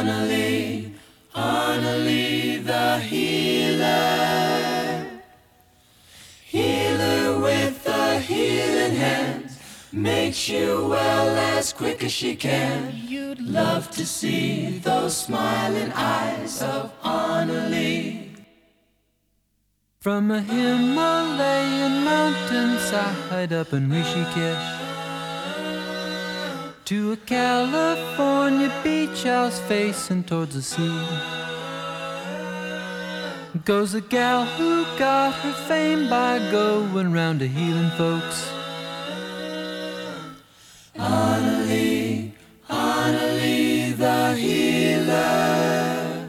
Annalie, Annalie the healer. Healer with a healing hand, makes you well as quick as she can. You'd love to see those smiling eyes of Annalie. From a Himalayan mountainside up in Rishikesh to a California beach house facing towards the sea goes a gal who got her fame by going round to healing folks. Annalie, Annalie the healer.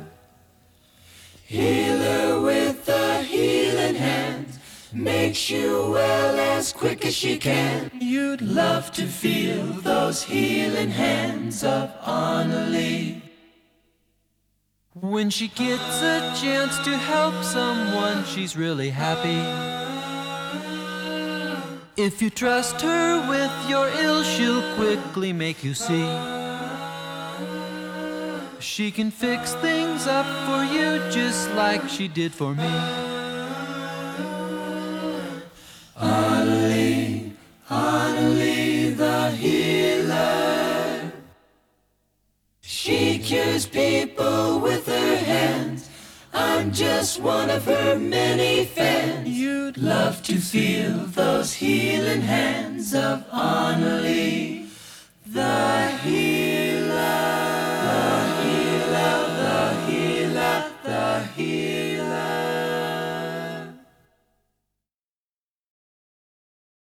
Healer with a healing hand, makes you well as quick as she can. You'd love to feel those healing hands of Annalie. When she gets a chance to help someone, she's really happy. If you trust her with your ill, she'll quickly make you see. She can fix things up for you just like she did for me. Annalie, Annalie the healer. She cures people with her hands. I'm just one of her many fans. You'd love to feel those healing hands of Annalie the